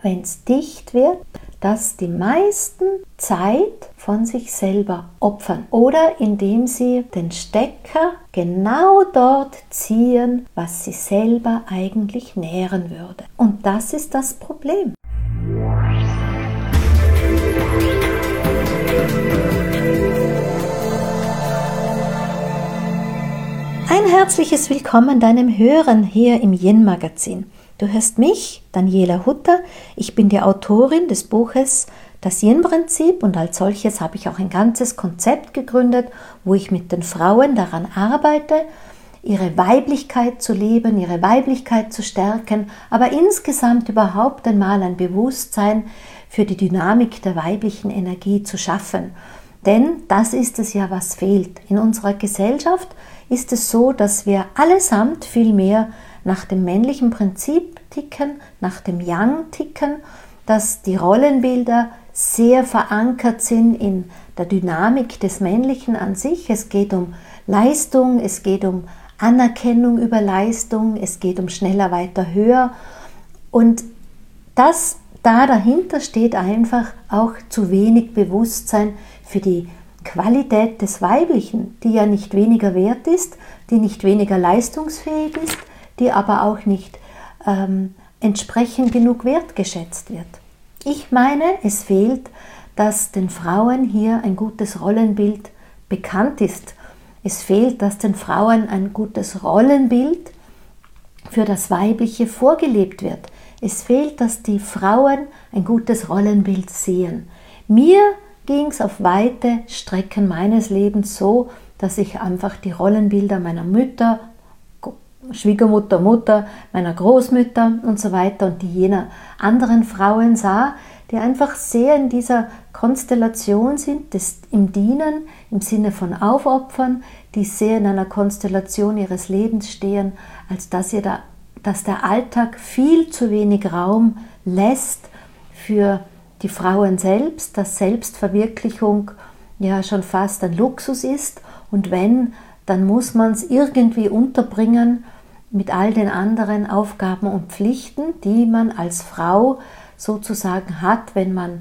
wenn es dicht wird, dass die meisten Zeit von sich selber opfern oder indem sie den Stecker genau dort ziehen, was sie selber eigentlich nähren würde. Und das ist das Problem. Ein herzliches Willkommen deinem Hören hier im Yin-Magazin. Du hörst mich, Daniela Hutter. Ich bin die Autorin des Buches Das Yin-Prinzip und als solches habe ich auch ein ganzes Konzept gegründet, wo ich mit den Frauen daran arbeite, ihre Weiblichkeit zu leben, ihre Weiblichkeit zu stärken, aber insgesamt überhaupt einmal ein Bewusstsein für die Dynamik der weiblichen Energie zu schaffen. Denn das ist es ja, was fehlt. In unserer Gesellschaft ist es so, dass wir allesamt viel mehr nach dem männlichen Prinzip ticken, nach dem Yang ticken, dass die Rollenbilder sehr verankert sind in der Dynamik des Männlichen an sich. Es geht um Leistung, es geht um Anerkennung über Leistung, es geht um schneller, weiter, höher. Und das da dahinter steht einfach auch zu wenig Bewusstsein für die Qualität des Weiblichen, die ja nicht weniger wert ist, die nicht weniger leistungsfähig ist, die aber auch nicht entsprechend genug wertgeschätzt wird. Ich meine, es fehlt, dass den Frauen hier ein gutes Rollenbild bekannt ist. Es fehlt, dass den Frauen ein gutes Rollenbild für das Weibliche vorgelebt wird. Es fehlt, dass die Frauen ein gutes Rollenbild sehen. Mir ging es auf weite Strecken meines Lebens so, dass ich einfach die Rollenbilder meiner Mütter, Schwiegermutter, Mutter, meiner Großmütter und so weiter und die jener anderen Frauen sah, die einfach sehr in dieser Konstellation sind, im Dienen, im Sinne von Aufopfern, die sehr in einer Konstellation ihres Lebens stehen, als dass der Alltag viel zu wenig Raum lässt für die Frauen selbst, dass Selbstverwirklichung ja schon fast ein Luxus ist und wenn, dann muss man es irgendwie unterbringen mit all den anderen Aufgaben und Pflichten, die man als Frau sozusagen hat, wenn man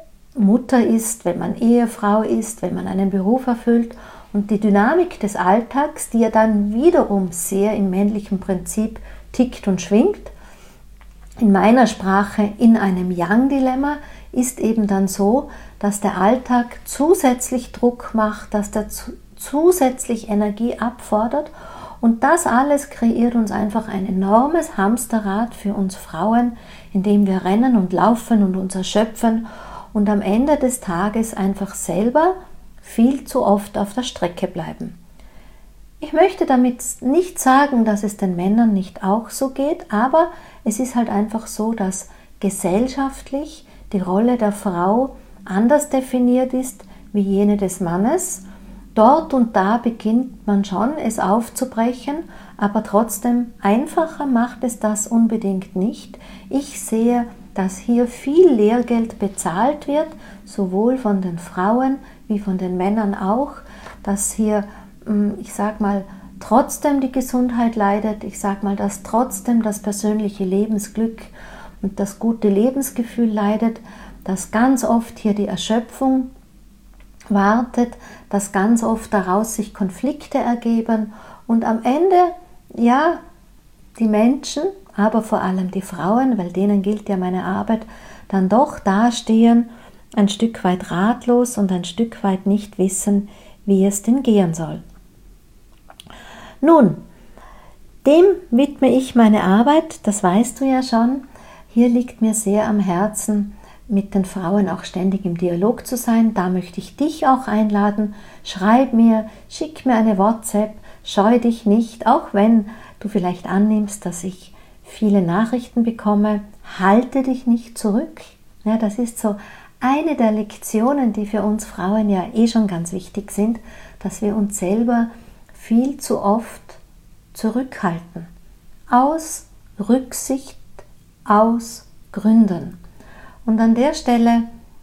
Mutter ist, wenn man Ehefrau ist, wenn man einen Beruf erfüllt. Und die Dynamik des Alltags, die ja dann wiederum sehr im männlichen Prinzip tickt und schwingt, in meiner Sprache in einem Yang-Dilemma, ist eben dann so, dass der Alltag zusätzlich Druck macht, dass der zusätzlich Energie abfordert und das alles kreiert uns einfach ein enormes Hamsterrad für uns Frauen, in dem wir rennen und laufen und uns erschöpfen und am Ende des Tages einfach selber viel zu oft auf der Strecke bleiben. Ich möchte damit nicht sagen, dass es den Männern nicht auch so geht, aber es ist halt einfach so, dass gesellschaftlich die Rolle der Frau anders definiert ist wie jene des Mannes. Dort und da beginnt man schon, es aufzubrechen, aber trotzdem einfacher macht es das unbedingt nicht. Ich sehe, dass hier viel Lehrgeld bezahlt wird, sowohl von den Frauen wie von den Männern auch, dass hier, ich sag mal, trotzdem die Gesundheit leidet, ich sag mal, dass trotzdem das persönliche Lebensglück und das gute Lebensgefühl leidet, dass ganz oft hier die Erschöpfung wartet, dass ganz oft daraus sich Konflikte ergeben und am Ende, ja, die Menschen, aber vor allem die Frauen, weil denen gilt ja meine Arbeit, dann doch dastehen, ein Stück weit ratlos und ein Stück weit nicht wissen, wie es denn gehen soll. Nun, dem widme ich meine Arbeit, das weißt du ja schon. Hier liegt mir sehr am Herzen, mit den Frauen auch ständig im Dialog zu sein. Da möchte ich dich auch einladen. Schreib mir, schick mir eine WhatsApp, scheu dich nicht, auch wenn du vielleicht annimmst, dass ich viele Nachrichten bekomme. Halte dich nicht zurück. Ja, das ist so eine der Lektionen, die für uns Frauen ja schon ganz wichtig sind, dass wir uns selber viel zu oft zurückhalten. Aus Rücksicht, aus Gründen. Und an der Stelle,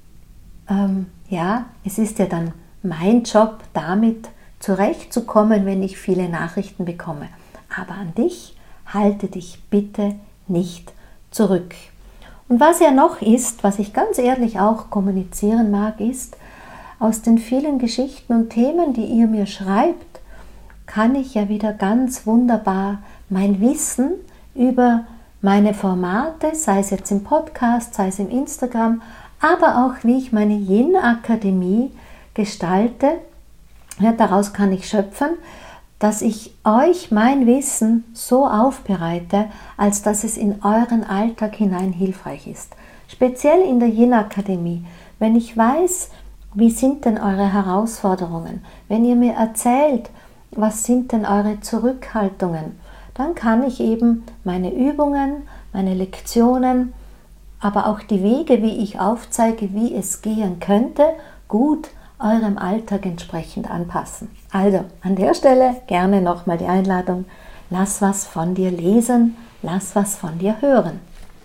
es ist ja dann mein Job, damit zurechtzukommen, wenn ich viele Nachrichten bekomme. Aber an dich, halte dich bitte nicht zurück. Und was ja noch ist, was ich ganz ehrlich auch kommunizieren mag, ist, aus den vielen Geschichten und Themen, die ihr mir schreibt, kann ich ja wieder ganz wunderbar mein Wissen über meine Formate, sei es jetzt im Podcast, sei es im Instagram, aber auch wie ich meine Yin-Akademie gestalte, ja, daraus kann ich schöpfen, dass ich euch mein Wissen so aufbereite, als dass es in euren Alltag hinein hilfreich ist. Speziell in der Yin-Akademie, wenn ich weiß, wie sind denn eure Herausforderungen, wenn ihr mir erzählt, was sind denn eure Zurückhaltungen, dann kann ich eben meine Übungen, meine Lektionen, aber auch die Wege, wie ich aufzeige, wie es gehen könnte, gut eurem Alltag entsprechend anpassen. Also an der Stelle gerne nochmal die Einladung, lass was von dir lesen, lass was von dir hören.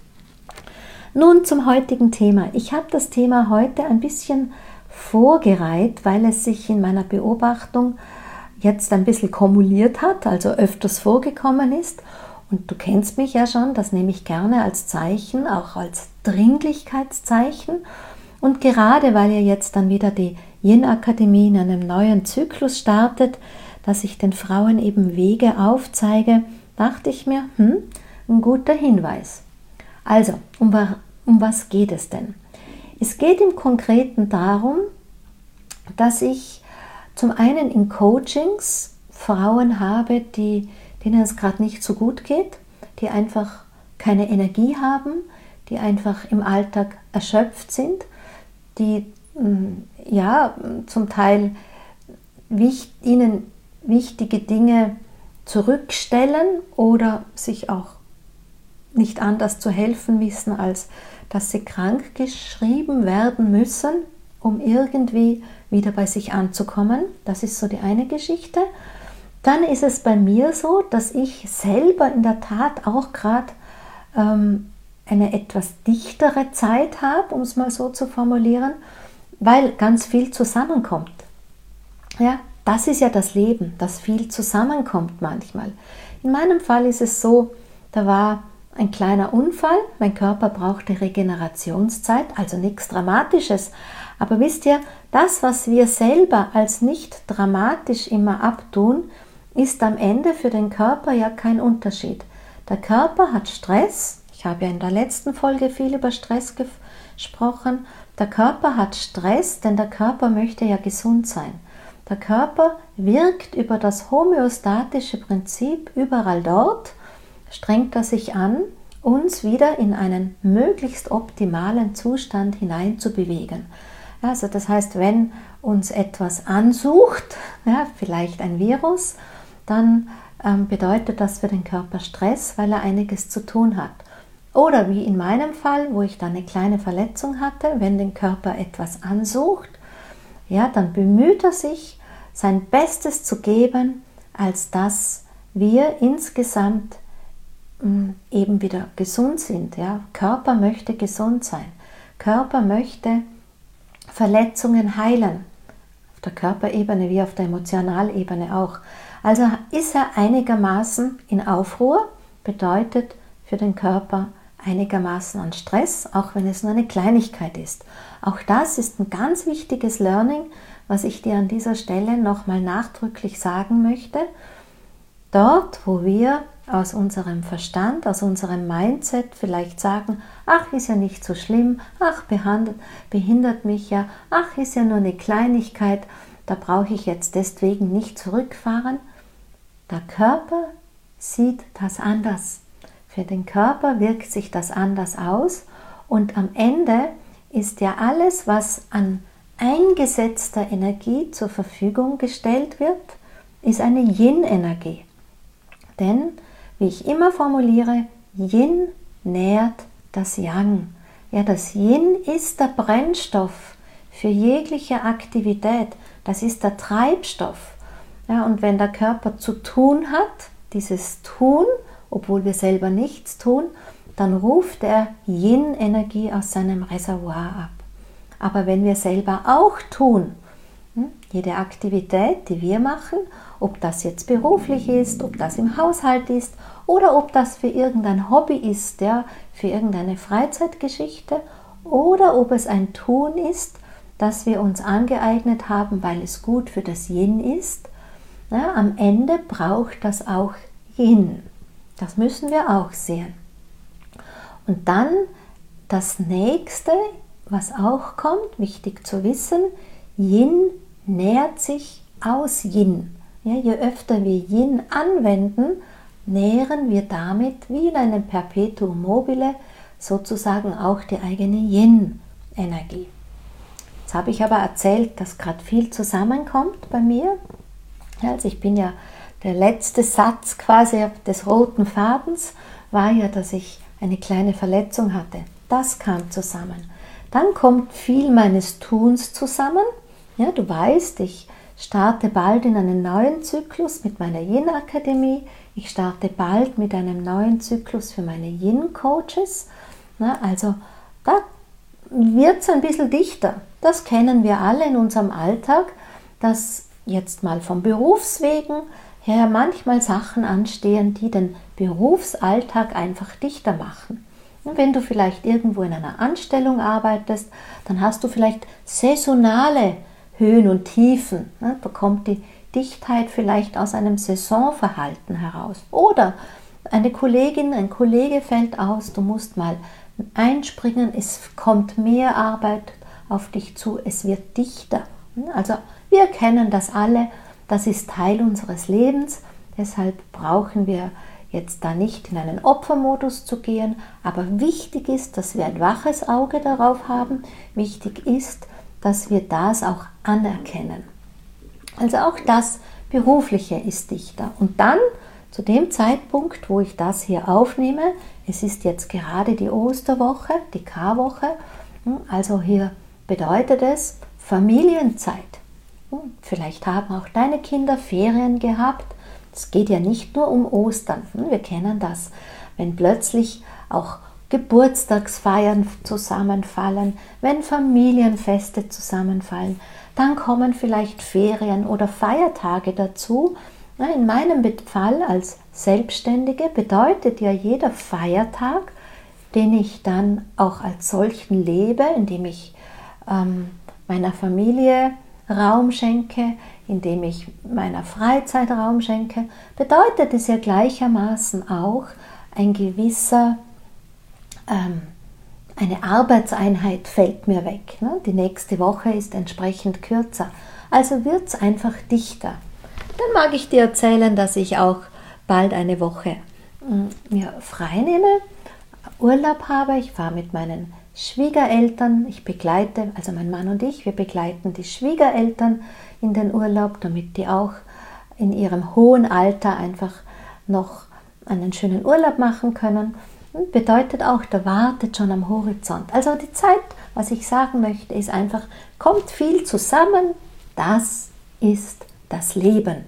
Nun zum heutigen Thema. Ich habe das Thema heute ein bisschen vorgereiht, weil es sich in meiner Beobachtung jetzt ein bisschen kumuliert hat, also öfters vorgekommen ist. Und du kennst mich ja schon, das nehme ich gerne als Zeichen, auch als Dringlichkeitszeichen. Und gerade weil ihr jetzt dann wieder die Yin-Akademie in einem neuen Zyklus startet, dass ich den Frauen eben Wege aufzeige, dachte ich mir, ein guter Hinweis. Also, um was geht es denn? Es geht im Konkreten darum, dass ich zum einen in Coachings Frauen habe, denen es gerade nicht so gut geht, die einfach keine Energie haben, die einfach im Alltag erschöpft sind, die ja zum Teil ihnen wichtige Dinge zurückstellen oder sich auch nicht anders zu helfen wissen, als dass sie krank geschrieben werden müssen, um irgendwie wieder bei sich anzukommen. Das ist so die eine Geschichte. Dann ist es bei mir so, dass ich selber in der Tat auch gerade eine etwas dichtere Zeit habe, um es mal so zu formulieren, weil ganz viel zusammenkommt. Ja, das ist ja das Leben, dass viel zusammenkommt manchmal. In meinem Fall ist es so, da war ein kleiner Unfall, mein Körper brauchte Regenerationszeit, also nichts Dramatisches. Aber wisst ihr, das, was wir selber als nicht dramatisch immer abtun, ist am Ende für den Körper ja kein Unterschied. Der Körper hat Stress, ich habe ja in der letzten Folge viel über Stress gesprochen, der Körper hat Stress, denn der Körper möchte ja gesund sein. Der Körper wirkt über das homöostatische Prinzip überall dort, strengt er sich an, uns wieder in einen möglichst optimalen Zustand hineinzubewegen. Also das heißt, wenn uns etwas ansucht, ja, vielleicht ein Virus, dann bedeutet das für den Körper Stress, weil er einiges zu tun hat. Oder wie in meinem Fall, wo ich dann eine kleine Verletzung hatte, wenn den Körper etwas ansucht, ja, dann bemüht er sich, sein Bestes zu geben, als dass wir insgesamt eben wieder gesund sind. Ja. Körper möchte gesund sein. Körper möchte Verletzungen heilen. Auf der Körperebene wie auf der Emotionalebene auch. Also ist er einigermaßen in Aufruhr, bedeutet für den Körper einigermaßen an Stress, auch wenn es nur eine Kleinigkeit ist. Auch das ist ein ganz wichtiges Learning, was ich dir an dieser Stelle nochmal nachdrücklich sagen möchte. Dort, wo wir aus unserem Verstand, aus unserem Mindset vielleicht sagen, ach, ist ja nicht so schlimm, ach, behindert mich ja, ach, ist ja nur eine Kleinigkeit, da brauche ich jetzt deswegen nicht zurückfahren. Der Körper sieht das anders. Für den Körper wirkt sich das anders aus und am Ende ist ja alles, was an eingesetzter Energie zur Verfügung gestellt wird, ist eine Yin-Energie. Denn, wie ich immer formuliere, Yin nährt das Yang. Ja, das Yin ist der Brennstoff für jegliche Aktivität. Das ist der Treibstoff. Ja, und wenn der Körper zu tun hat, dieses Tun, obwohl wir selber nichts tun, dann ruft er Yin-Energie aus seinem Reservoir ab. Aber wenn wir selber auch tun, jede Aktivität, die wir machen, ob das jetzt beruflich ist, ob das im Haushalt ist oder ob das für irgendein Hobby ist, ja, für irgendeine Freizeitgeschichte, oder ob es ein Tun ist, das wir uns angeeignet haben, weil es gut für das Yin ist. Ja, am Ende braucht das auch Yin. Das müssen wir auch sehen. Und dann das nächste, was auch kommt, wichtig zu wissen, Yin nährt sich aus Yin. Ja, je öfter wir Yin anwenden, nähren wir damit wie in einem Perpetuum mobile sozusagen auch die eigene Yin-Energie. Jetzt habe ich aber erzählt, dass gerade viel zusammenkommt bei mir. Also ich bin ja, der letzte Satz quasi des roten Fadens war ja, dass ich eine kleine Verletzung hatte. Das kam zusammen. Dann kommt viel meines Tuns zusammen. Ja, du weißt, ich starte bald in einen neuen Zyklus mit meiner Yin-Akademie. Ich starte bald mit einem neuen Zyklus für meine Yin-Coaches. Also da wird es ein bisschen dichter. Das kennen wir alle in unserem Alltag, dass jetzt mal vom Berufswegen her manchmal Sachen anstehen, die den Berufsalltag einfach dichter machen. Und wenn du vielleicht irgendwo in einer Anstellung arbeitest, dann hast du vielleicht saisonale Höhen und Tiefen. Da kommt die Dichtheit vielleicht aus einem Saisonverhalten heraus. Oder eine Kollegin, ein Kollege fällt aus, du musst mal einspringen, es kommt mehr Arbeit auf dich zu, es wird dichter. Also wir kennen das alle, das ist Teil unseres Lebens, deshalb brauchen wir jetzt da nicht in einen Opfermodus zu gehen, aber wichtig ist, dass wir ein waches Auge darauf haben, wichtig ist, dass wir das auch anerkennen. Also auch das Berufliche ist dichter. Und dann, zu dem Zeitpunkt, wo ich das hier aufnehme, es ist jetzt gerade die Osterwoche, die Karwoche, also hier bedeutet es Familienzeit. Vielleicht haben auch deine Kinder Ferien gehabt. Es geht ja nicht nur um Ostern. Wir kennen das, wenn plötzlich auch Geburtstagsfeiern zusammenfallen, wenn Familienfeste zusammenfallen, dann kommen vielleicht Ferien oder Feiertage dazu. In meinem Fall als Selbstständige bedeutet ja jeder Feiertag, den ich dann auch als solchen lebe, indem ich meiner Familie Raum schenke, indem ich meiner Freizeit Raum schenke, bedeutet es ja gleichermaßen auch ein gewisser, eine Arbeitseinheit fällt mir weg. Die nächste Woche ist entsprechend kürzer. Also wird es einfach dichter. Dann mag ich dir erzählen, dass ich auch bald eine Woche mir frei nehme, Urlaub habe. Ich fahre mit meinen Schwiegereltern, also mein Mann und ich, wir begleiten die Schwiegereltern in den Urlaub, damit die auch in ihrem hohen Alter einfach noch einen schönen Urlaub machen können. Und bedeutet auch, da wartet schon am Horizont. Also die Zeit, was ich sagen möchte, ist einfach, kommt viel zusammen, das ist das Leben.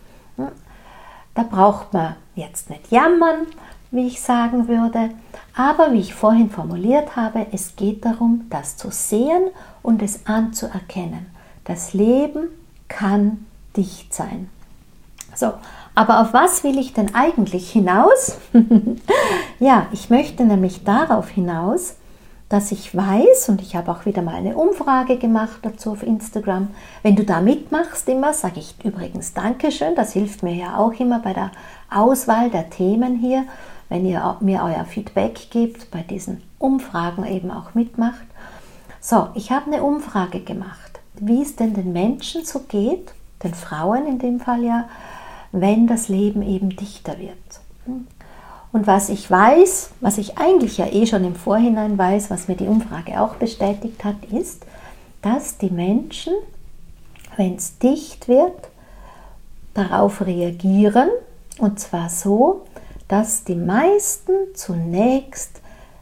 Da braucht man jetzt nicht jammern, wie ich sagen würde, aber wie ich vorhin formuliert habe, es geht darum, das zu sehen und es anzuerkennen. Das Leben kann dicht sein. So, aber auf was will ich denn eigentlich hinaus? Ja, ich möchte nämlich darauf hinaus, dass ich weiß, und ich habe auch wieder mal eine Umfrage gemacht dazu auf Instagram, wenn du da mitmachst immer, sage ich übrigens Dankeschön, das hilft mir ja auch immer bei der Auswahl der Themen hier, wenn ihr mir euer Feedback gebt, bei diesen Umfragen eben auch mitmacht. So, ich habe eine Umfrage gemacht, wie es denn den Menschen so geht, den Frauen in dem Fall ja, wenn das Leben eben dichter wird. Und was ich weiß, was ich eigentlich ja schon im Vorhinein weiß, was mir die Umfrage auch bestätigt hat, ist, dass die Menschen, wenn es dicht wird, darauf reagieren, und zwar so, dass die meisten zunächst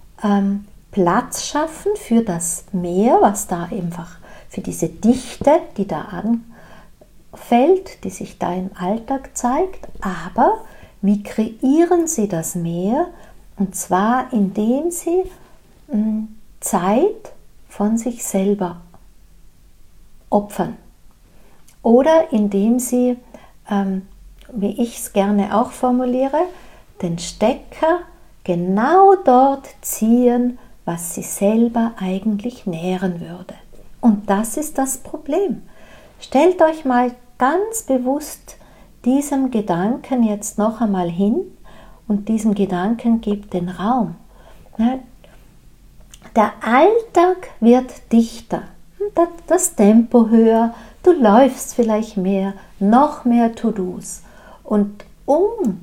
Platz schaffen für das Meer, was da einfach für diese Dichte, die da anfällt, die sich da im Alltag zeigt, aber wie kreieren sie das Meer? Und zwar, indem sie Zeit von sich selber opfern. Oder indem sie, wie ich es gerne auch formuliere, den Stecker genau dort ziehen, was sie selber eigentlich nähren würde. Und das ist das Problem. Stellt euch mal ganz bewusst diesem Gedanken jetzt noch einmal hin und diesem Gedanken gebt den Raum. Der Alltag wird dichter, das Tempo höher, du läufst vielleicht mehr, noch mehr To-Dos. Und um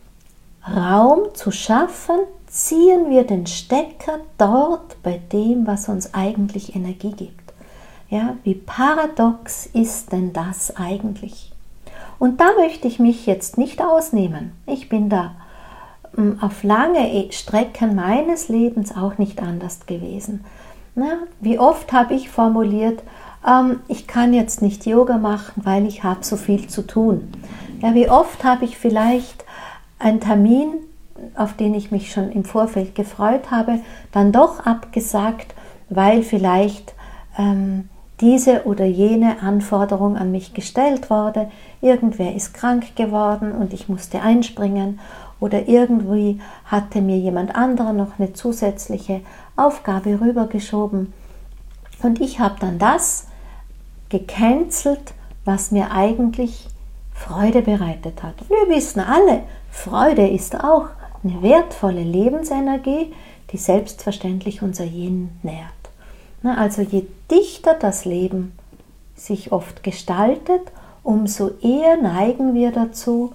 Raum zu schaffen, ziehen wir den Stecker dort bei dem, was uns eigentlich Energie gibt. Ja, wie paradox ist denn das eigentlich? Und da möchte ich mich jetzt nicht ausnehmen. Ich bin da auf lange Strecken meines Lebens auch nicht anders gewesen. Wie oft habe ich formuliert, ich kann jetzt nicht Yoga machen, weil ich habe so viel zu tun. Ja, wie oft habe ich vielleicht einen Termin, auf den ich mich schon im Vorfeld gefreut habe, dann doch abgesagt, weil vielleicht diese oder jene Anforderung an mich gestellt wurde. Irgendwer ist krank geworden und ich musste einspringen oder irgendwie hatte mir jemand anderer noch eine zusätzliche Aufgabe rübergeschoben. Und ich habe dann das gecancelt, was mir eigentlich Freude bereitet hat. Und wir wissen alle, Freude ist auch eine wertvolle Lebensenergie, die selbstverständlich unser Yin nährt. Also je dichter das Leben sich oft gestaltet, umso eher neigen wir dazu,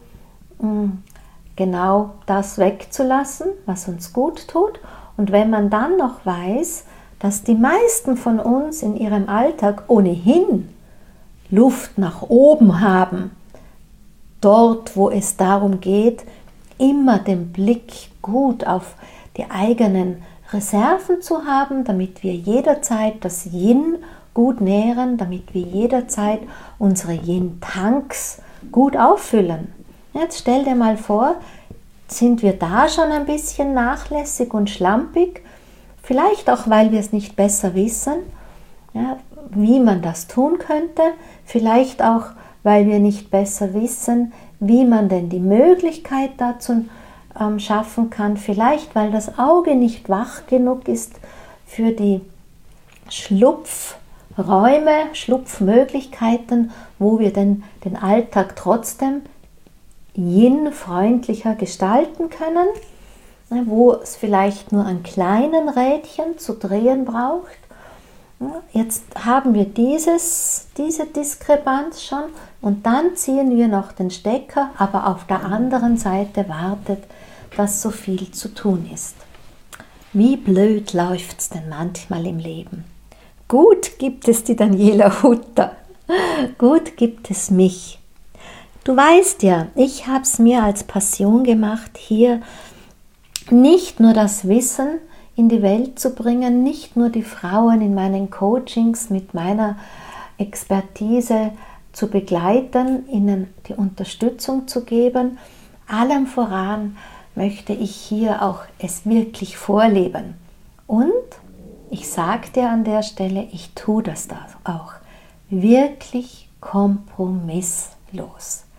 genau das wegzulassen, was uns gut tut. Und wenn man dann noch weiß, dass die meisten von uns in ihrem Alltag ohnehin Luft nach oben haben, dort, wo es darum geht, immer den Blick gut auf die eigenen Reserven zu haben, damit wir jederzeit das Yin gut nähren, damit wir jederzeit unsere Yin-Tanks gut auffüllen. Jetzt stell dir mal vor, sind wir da schon ein bisschen nachlässig und schlampig, vielleicht auch, weil wir es nicht besser wissen, ja, wie man das tun könnte, vielleicht auch, weil wir nicht besser wissen, wie man denn die Möglichkeit dazu schaffen kann, vielleicht weil das Auge nicht wach genug ist für die Schlupfräume, Schlupfmöglichkeiten, wo wir denn den Alltag trotzdem Yin-freundlicher gestalten können, wo es vielleicht nur ein kleinen Rädchen zu drehen braucht. Jetzt haben wir diese Diskrepanz schon und dann ziehen wir noch den Stecker, aber auf der anderen Seite wartet, dass so viel zu tun ist. Wie blöd läuft es denn manchmal im Leben? Gut gibt es die Daniela Hutter, gut gibt es mich. Du weißt ja, ich habe es mir als Passion gemacht, hier nicht nur das Wissen in die Welt zu bringen, nicht nur die Frauen in meinen Coachings mit meiner Expertise zu begleiten, ihnen die Unterstützung zu geben. Allem voran möchte ich hier auch es wirklich vorleben. Und ich sage dir an der Stelle, ich tue das da auch. Wirklich kompromisslos.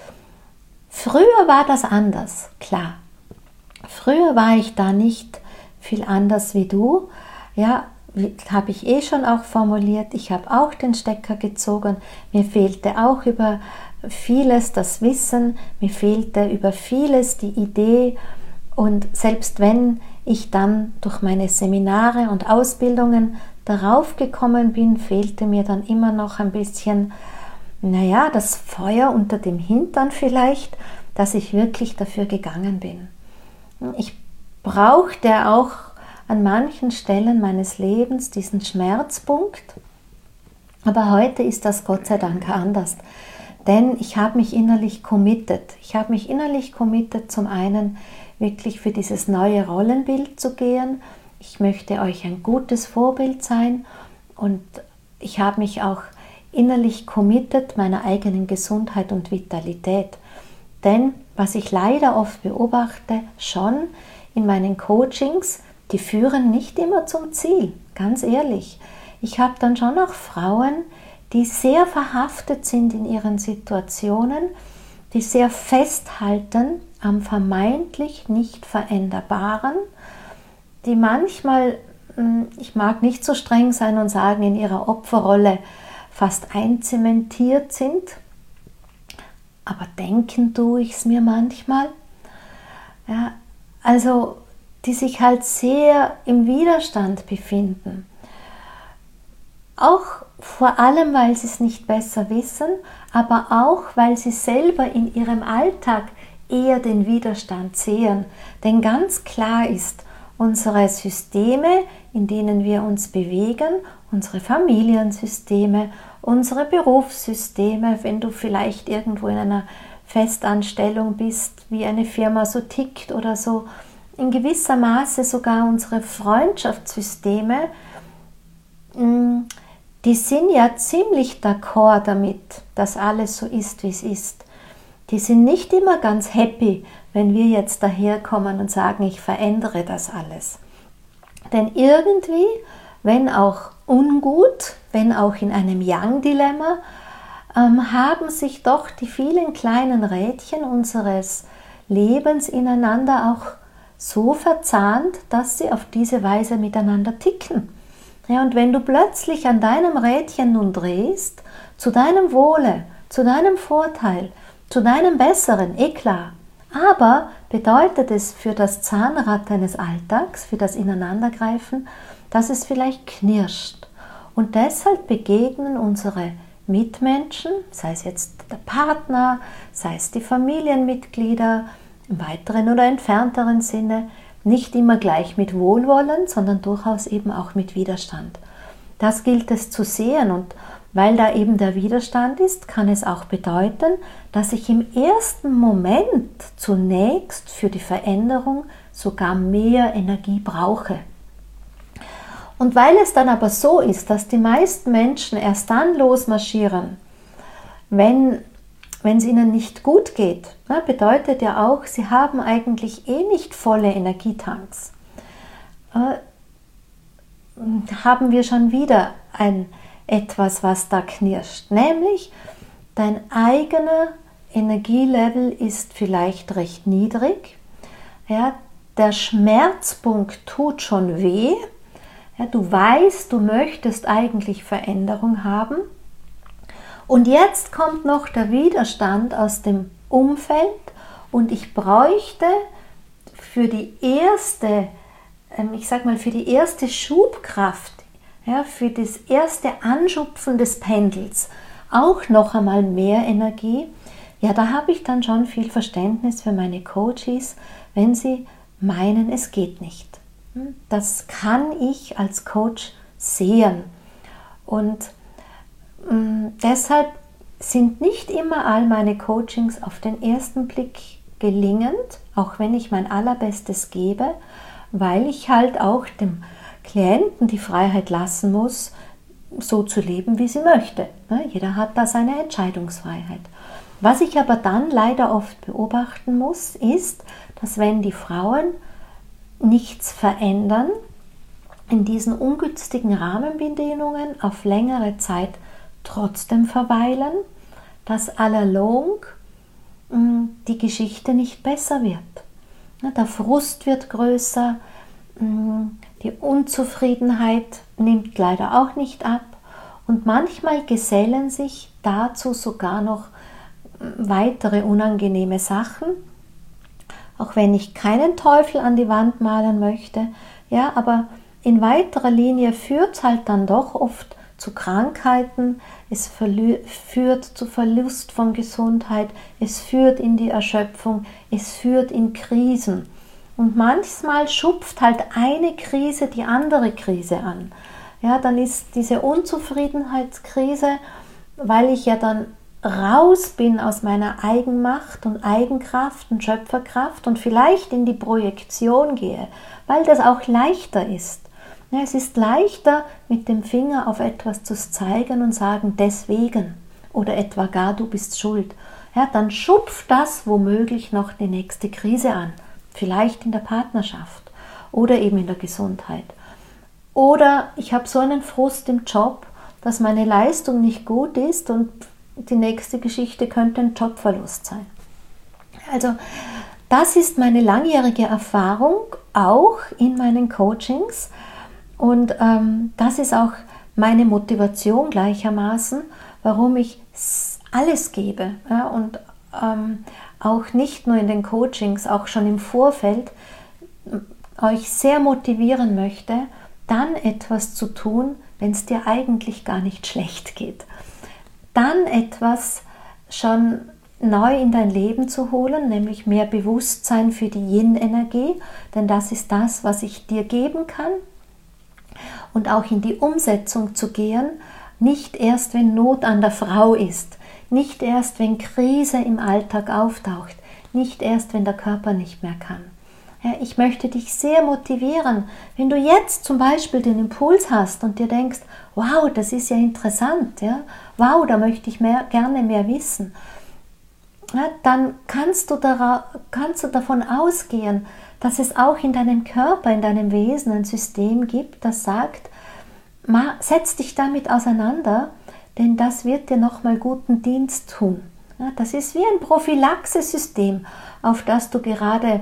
Früher war das anders, klar. Früher war ich da nicht viel anders wie du. Ja, habe ich schon auch formuliert. Ich habe auch den Stecker gezogen. Mir fehlte auch über vieles das Wissen. Mir fehlte über vieles die Idee. Und selbst wenn ich dann durch meine Seminare und Ausbildungen darauf gekommen bin, fehlte mir dann immer noch ein bisschen, das Feuer unter dem Hintern vielleicht, dass ich wirklich dafür gegangen bin. Ich brauchte auch an manchen Stellen meines Lebens diesen Schmerzpunkt, aber heute ist das Gott sei Dank anders, denn ich habe mich innerlich committed. Ich habe mich innerlich committed, zum einen wirklich für dieses neue Rollenbild zu gehen. Ich möchte euch ein gutes Vorbild sein und ich habe mich auch innerlich committed meiner eigenen Gesundheit und Vitalität. Denn was ich leider oft beobachte, schon in meinen Coachings, die führen nicht immer zum Ziel, ganz ehrlich. Ich habe dann schon auch Frauen, die sehr verhaftet sind in ihren Situationen, die sehr festhalten am vermeintlich nicht Veränderbaren, die manchmal, ich mag nicht so streng sein und sagen, in ihrer Opferrolle fast einzementiert sind, aber denken tue ich es mir manchmal. Ja, also die sich halt sehr im Widerstand befinden. Auch vor allem, weil sie es nicht besser wissen, aber auch, weil sie selber in ihrem Alltag eher den Widerstand sehen. Denn ganz klar ist, unsere Systeme, in denen wir uns bewegen, unsere Familiensysteme, unsere Berufssysteme, wenn du vielleicht irgendwo in einer Festanstellung bist, wie eine Firma so tickt oder so, in gewisser Maße sogar unsere Freundschaftssysteme, die sind ja ziemlich d'accord damit, dass alles so ist, wie es ist. Die sind nicht immer ganz happy, wenn wir jetzt daherkommen und sagen, ich verändere das alles. Denn irgendwie, wenn auch ungut, wenn auch in einem Yang-Dilemma, haben sich doch die vielen kleinen Rädchen unseres Lebens ineinander auch so verzahnt, dass sie auf diese Weise miteinander ticken. Ja, und wenn du plötzlich an deinem Rädchen nun drehst, zu deinem Wohle, zu deinem Vorteil, zu deinem Besseren, klar. Aber bedeutet es für das Zahnrad deines Alltags, für das Ineinandergreifen, dass es vielleicht knirscht. Und deshalb begegnen unsere Mitmenschen, sei es jetzt der Partner, sei es die Familienmitglieder, im weiteren oder entfernteren Sinne, nicht immer gleich mit Wohlwollen, sondern durchaus eben auch mit Widerstand. Das gilt es zu sehen, und weil da eben der Widerstand ist, kann es auch bedeuten, dass ich im ersten Moment zunächst für die Veränderung sogar mehr Energie brauche. Und weil es dann aber so ist, dass die meisten Menschen erst dann losmarschieren, wenn es ihnen nicht gut geht, bedeutet ja auch, sie haben eigentlich nicht volle Energietanks. Haben wir schon wieder etwas, was da knirscht, nämlich dein eigener Energielevel ist vielleicht recht niedrig, ja, der Schmerzpunkt tut schon weh, ja, du weißt, du möchtest eigentlich Veränderung haben, und jetzt kommt noch der Widerstand aus dem Umfeld, und ich bräuchte für die erste, für die erste Schubkraft, ja, für das erste Anschubsen des Pendels auch noch einmal mehr Energie. Ja, da habe ich dann schon viel Verständnis für meine Coaches, wenn sie meinen, es geht nicht. Das kann ich als Coach sehen. Und deshalb sind nicht immer all meine Coachings auf den ersten Blick gelingend, auch wenn ich mein Allerbestes gebe, weil ich halt auch dem Klienten die Freiheit lassen muss, so zu leben, wie sie möchte. Jeder hat da seine Entscheidungsfreiheit. Was ich aber dann leider oft beobachten muss, ist, dass wenn die Frauen nichts verändern, in diesen ungünstigen Rahmenbedingungen auf längere Zeit trotzdem verweilen, dass allalong die Geschichte nicht besser wird. Der Frust wird größer, die Unzufriedenheit nimmt leider auch nicht ab, und manchmal gesellen sich dazu sogar noch weitere unangenehme Sachen, auch wenn ich keinen Teufel an die Wand malen möchte, ja, aber in weiterer Linie führt es halt dann doch oft zu Krankheiten, es führt zu Verlust von Gesundheit, es führt in die Erschöpfung, es führt in Krisen. Und manchmal schupft halt eine Krise die andere Krise an. Ja, dann ist diese Unzufriedenheitskrise, weil ich ja dann raus bin aus meiner Eigenmacht und Eigenkraft und Schöpferkraft und vielleicht in die Projektion gehe, weil das auch leichter ist. Ja, es ist leichter, mit dem Finger auf etwas zu zeigen und sagen, deswegen, oder etwa gar, du bist schuld. Ja, dann schupft das womöglich noch die nächste Krise an, vielleicht in der Partnerschaft oder eben in der Gesundheit. Oder ich habe so einen Frust im Job, dass meine Leistung nicht gut ist, und die nächste Geschichte könnte ein Jobverlust sein. Also Das ist meine langjährige Erfahrung, auch in meinen Coachings. Und das ist auch meine Motivation gleichermaßen, warum ich alles gebe. Ja, und auch nicht nur in den Coachings, auch schon im Vorfeld euch sehr motivieren möchte, dann etwas zu tun, wenn es dir eigentlich gar nicht schlecht geht. Dann etwas schon neu in dein Leben zu holen, nämlich mehr Bewusstsein für die Yin-Energie, denn das ist das, was ich dir geben kann. Und auch in die Umsetzung zu gehen, nicht erst, wenn Not an der Frau ist, nicht erst, wenn Krise im Alltag auftaucht, nicht erst, wenn der Körper nicht mehr kann. Ja, ich möchte dich sehr motivieren, wenn du jetzt zum Beispiel den Impuls hast und dir denkst, wow, das ist ja interessant, ja? Wow, da möchte ich gerne mehr wissen. Ja, dann kannst du davon ausgehen, dass es auch in deinem Körper, in deinem Wesen ein System gibt, das sagt, setz dich damit auseinander, denn das wird dir nochmal guten Dienst tun. Ja, das ist wie ein Prophylaxesystem, auf das du gerade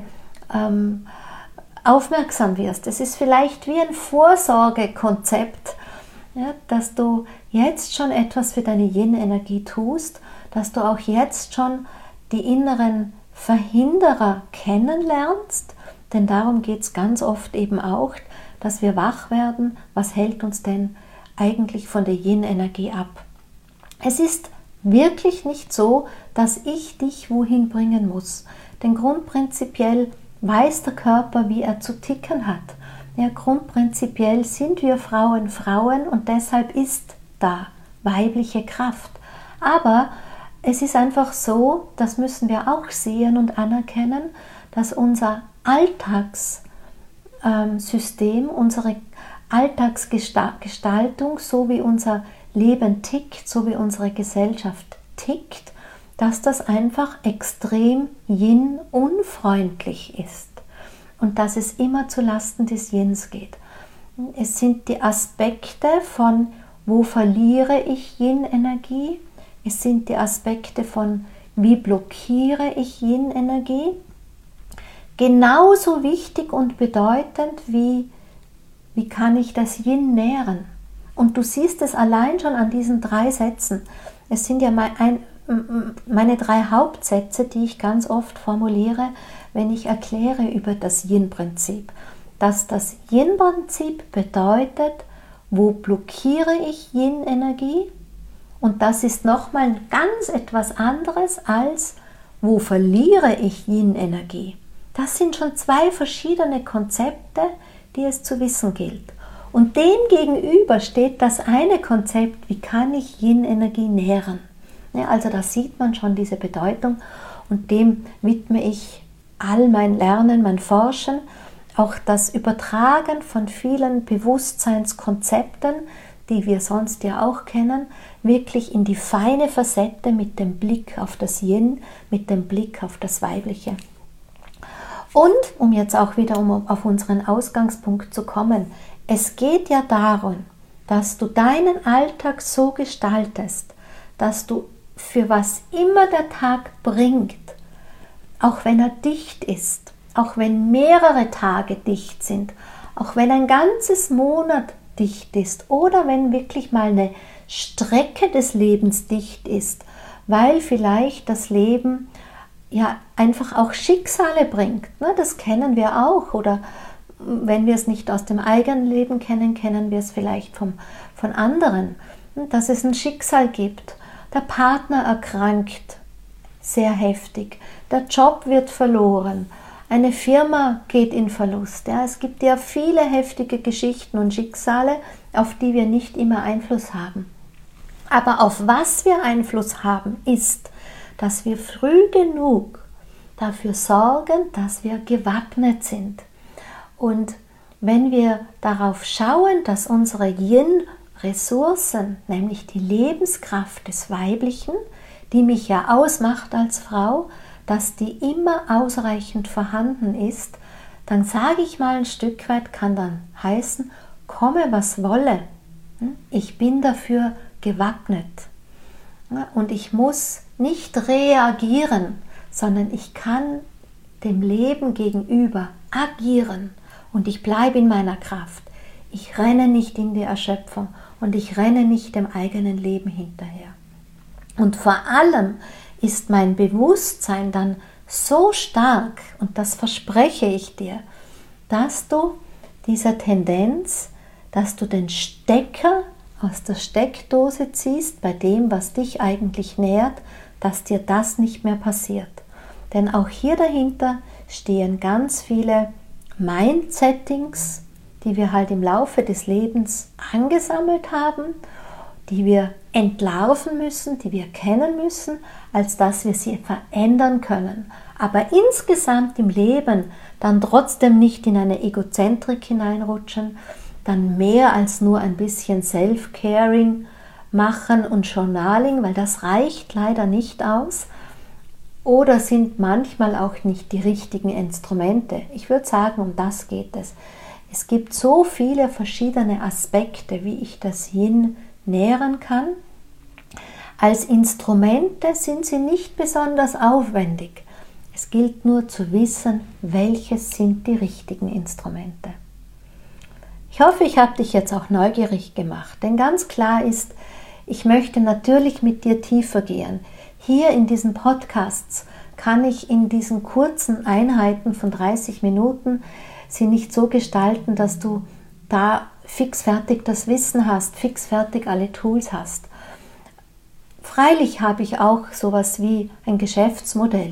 aufmerksam wirst. Es ist vielleicht wie ein Vorsorgekonzept, ja, dass du jetzt schon etwas für deine Yin-Energie tust, dass du auch jetzt schon die inneren Verhinderer kennenlernst, denn darum geht es ganz oft eben auch, dass wir wach werden, was hält uns denn eigentlich von der Yin-Energie ab. Es ist wirklich nicht so, dass ich dich wohin bringen muss, denn grundprinzipiell weiß der Körper, wie er zu ticken hat. Ja, grundprinzipiell sind wir Frauen Frauen und deshalb ist da weibliche Kraft. Aber es ist einfach so, das müssen wir auch sehen und anerkennen, dass unser Alltagssystem, unsere Alltagsgestaltung, so wie unser Leben tickt, so wie unsere Gesellschaft tickt, dass das einfach extrem Yin-unfreundlich ist und dass es immer zu Lasten des Yins geht. Es sind die Aspekte von, wo verliere ich Yin-Energie? Es sind die Aspekte von, wie blockiere ich Yin-Energie? Genauso wichtig und bedeutend wie kann ich das Yin nähren? Und du siehst es allein schon an diesen 3 Sätzen. Es sind ja meine 3 Hauptsätze, die ich ganz oft formuliere, wenn ich erkläre über das Yin-Prinzip. Dass das Yin-Prinzip bedeutet, wo blockiere ich Yin-Energie? Und das ist nochmal ganz etwas anderes als, wo verliere ich Yin-Energie? Das sind schon 2 verschiedene Konzepte, die es zu wissen gilt. Und dem gegenüber steht das eine Konzept, wie kann ich Yin-Energie nähren? Ja, also da sieht man schon diese Bedeutung und dem widme ich all mein Lernen, mein Forschen, auch das Übertragen von vielen Bewusstseinskonzepten, die wir sonst ja auch kennen, wirklich in die feine Facette mit dem Blick auf das Yin, mit dem Blick auf das Weibliche. Und, um jetzt auch wieder auf unseren Ausgangspunkt zu kommen, es geht ja darum, dass du deinen Alltag so gestaltest, dass du für was immer der Tag bringt, auch wenn er dicht ist, auch wenn mehrere Tage dicht sind, auch wenn ein ganzes Monat dicht ist oder wenn wirklich mal eine Strecke des Lebens dicht ist, weil vielleicht das Leben ja einfach auch Schicksale bringt. Das kennen wir auch, oder wenn wir es nicht aus dem eigenen Leben kennen, kennen wir es vielleicht von anderen, dass es ein Schicksal gibt. Der Partner erkrankt sehr heftig, der Job wird verloren, eine Firma geht in Verlust. Ja, es gibt ja viele heftige Geschichten und Schicksale, auf die wir nicht immer Einfluss haben. Aber auf was wir Einfluss haben, ist, dass wir früh genug dafür sorgen, dass wir gewappnet sind. Und wenn wir darauf schauen, dass unsere Yin-Ressourcen, nämlich die Lebenskraft des Weiblichen, die mich ja ausmacht als Frau, dass die immer ausreichend vorhanden ist, dann sage ich mal ein Stück weit, kann dann heißen, komme was wolle, ich bin dafür gewappnet. Und ich muss nicht reagieren, sondern ich kann dem Leben gegenüber agieren und ich bleibe in meiner Kraft. Ich renne nicht in die Erschöpfung und ich renne nicht dem eigenen Leben hinterher. Und vor allem ist mein Bewusstsein dann so stark, und das verspreche ich dir, dass du dieser Tendenz, dass du den Stecker aus der Steckdose ziehst bei dem, was dich eigentlich nährt, dass dir das nicht mehr passiert. Denn auch hier dahinter stehen ganz viele Mind-Settings, die wir halt im Laufe des Lebens angesammelt haben, die wir entlarven müssen, die wir kennen müssen, als dass wir sie verändern können. Aber insgesamt im Leben dann trotzdem nicht in eine Egozentrik hineinrutschen, dann mehr als nur ein bisschen Self-Caring machen und Journaling, weil das reicht leider nicht aus oder sind manchmal auch nicht die richtigen Instrumente. Ich würde sagen, um das geht es. Es gibt so viele verschiedene Aspekte, wie ich das Yin nähren kann. Als Instrumente sind sie nicht besonders aufwendig. Es gilt nur zu wissen, welches sind die richtigen Instrumente. Ich hoffe, ich habe dich jetzt auch neugierig gemacht, denn ganz klar ist, ich möchte natürlich mit dir tiefer gehen. Hier in diesen Podcasts kann ich in diesen kurzen Einheiten von 30 Minuten sie nicht so gestalten, dass du da fixfertig das Wissen hast, fixfertig alle Tools hast. Freilich habe ich auch sowas wie ein Geschäftsmodell.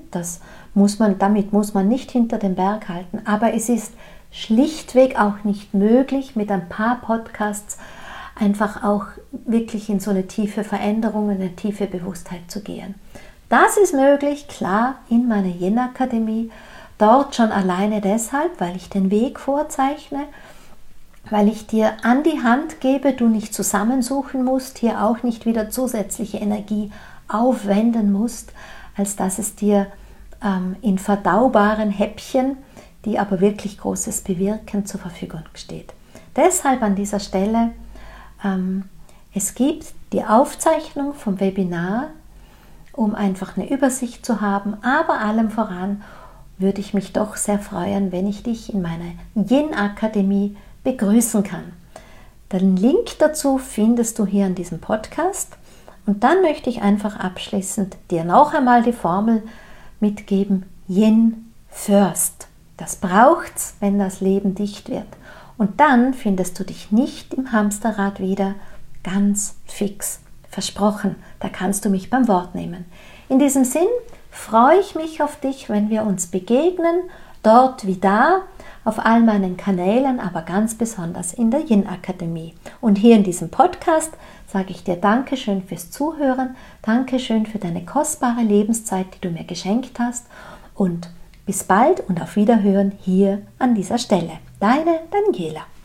Damit muss man nicht hinter den Berg halten, aber es ist schlichtweg auch nicht möglich, mit ein paar Podcasts einfach auch wirklich in so eine tiefe Veränderung, eine tiefe Bewusstheit zu gehen. Das ist möglich, klar, in meiner Yin-Akademie, dort schon alleine deshalb, weil ich den Weg vorzeichne, weil ich dir an die Hand gebe, du nicht zusammensuchen musst, hier auch nicht wieder zusätzliche Energie aufwenden musst, als dass es dir in verdaubaren Häppchen, die aber wirklich Großes bewirken, zur Verfügung steht. Deshalb an dieser Stelle, es gibt die Aufzeichnung vom Webinar, um einfach eine Übersicht zu haben, aber allem voran würde ich mich doch sehr freuen, wenn ich dich in meiner Yin-Akademie begrüßen kann. Den Link dazu findest du hier in diesem Podcast und dann möchte ich einfach abschließend dir noch einmal die Formel mitgeben, Yin first. Das braucht's, wenn das Leben dicht wird. Und dann findest du dich nicht im Hamsterrad wieder, ganz fix. Versprochen, da kannst du mich beim Wort nehmen. In diesem Sinn freue ich mich auf dich, wenn wir uns begegnen, dort wie da, auf all meinen Kanälen, aber ganz besonders in der Yin-Akademie. Und hier in diesem Podcast sage ich dir Dankeschön fürs Zuhören, Dankeschön für deine kostbare Lebenszeit, die du mir geschenkt hast und bis bald und auf Wiederhören hier an dieser Stelle. Deine Daniela.